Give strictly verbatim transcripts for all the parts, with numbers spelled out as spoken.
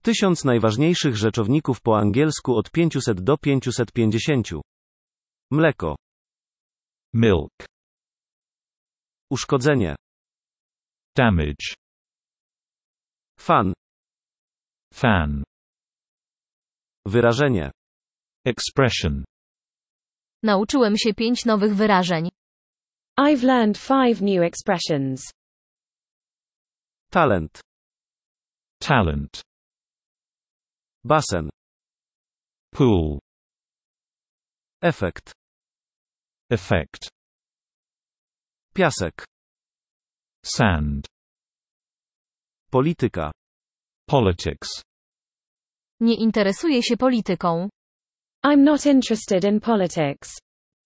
Tysiąc najważniejszych rzeczowników po angielsku od pięciuset do pięciuset pięćdziesięciu. Mleko. Milk. Uszkodzenie. Damage. Fan. Fan. Wyrażenie. Expression. Nauczyłem się pięć nowych wyrażeń. I've learned five new expressions. Talent. Talent. Basen. Pool. Efekt. Effect. Piasek. Sand. Polityka. Politics. Nie interesuję się polityką. I'm not interested in politics.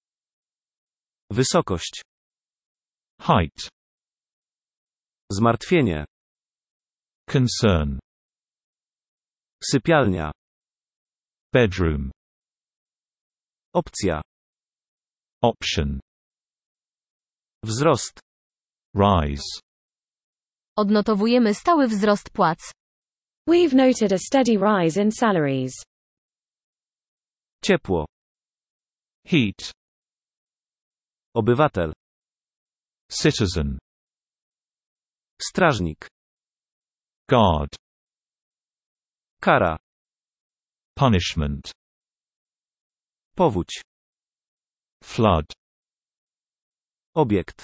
Wysokość. Height. Zmartwienie. Concern. Sypialnia. Bedroom. Opcja. Option. Wzrost. Rise. Odnotowujemy stały wzrost płac. We've noted a steady rise in salaries. Ciepło. Heat. Obywatel. Citizen. Strażnik. Guard. Kara. Punishment. Powódź. Flood. Obiekt.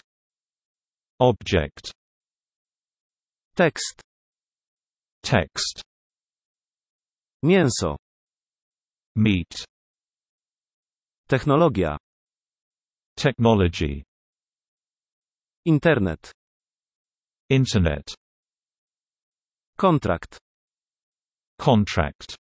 Object. Tekst. Text. Mięso. Meat. Technologia. Technology. Internet. Internet. Kontrakt. Contract.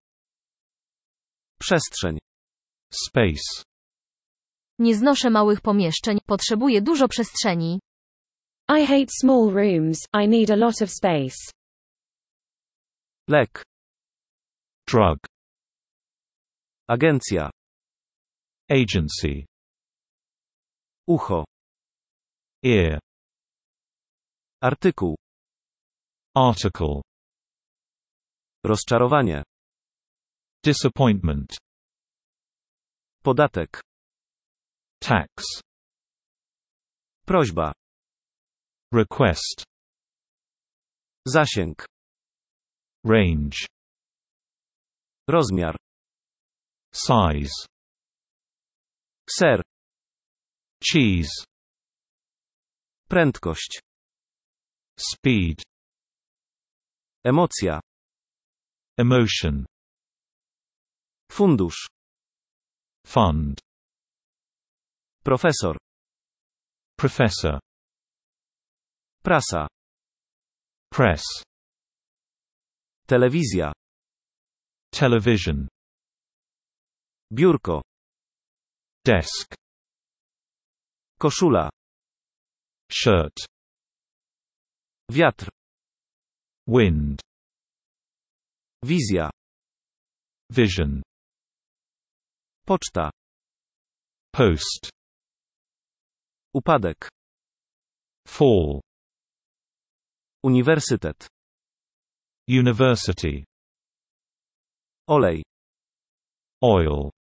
Przestrzeń. Space. Nie znoszę małych pomieszczeń, potrzebuję dużo przestrzeni. I hate small rooms, I need a lot of space. Lek. Drug. Agencja. Agency. Ucho. Ear. Artykuł. Article. Rozczarowanie. Disappointment. Podatek. Tax. Prośba. Request. Zasięg. Range. Rozmiar. Size. Ser. Cheese. Prędkość. Speed. Emocja. Emotion. Fundusz. Fund. Profesor. Professor. Prasa. Press. Telewizja. Television. Biurko. Desk. Koszula. Shirt. Wiatr. Wind. Wizja. Vision. Poczta. Post. Upadek. Fall. Uniwersytet. University. Olej. Oil.